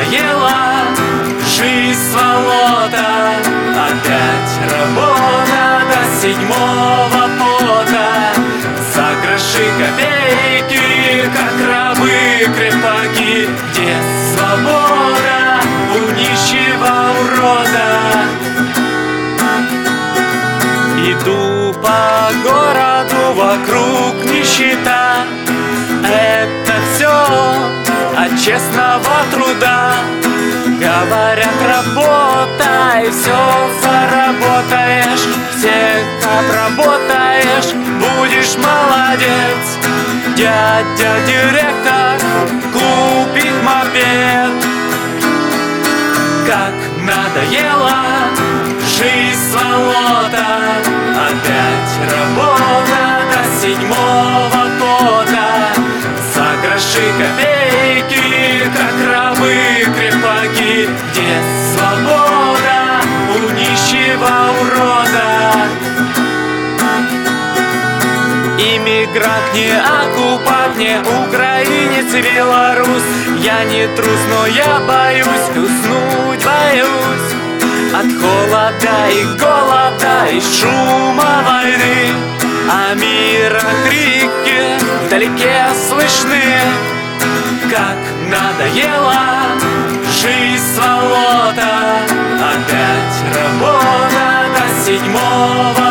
надоела жизнь сволота, опять работа до седьмого пота, за гроши копейки, как рабы крепаки. Где свобода у нищего урода? Иду по городу, вокруг нищета. Это все от честного труда. Говорят, работай, все заработаешь. Всех обработаешь, будешь молодец. Дядя директор купит мопед. Как надоела жизнь сволота, опять работа до седьмого пота, за гроши копейки, как рабы крепаки. Где свобода у нищего урода? Иммигрант, не оккупант, не украинец и белорус. Я не трус, но я боюсь, уснуть боюсь. От холода и голода и шума войны, а мира крики вдалеке слышны. Как надоела жизнь сволота, опять работа до седьмого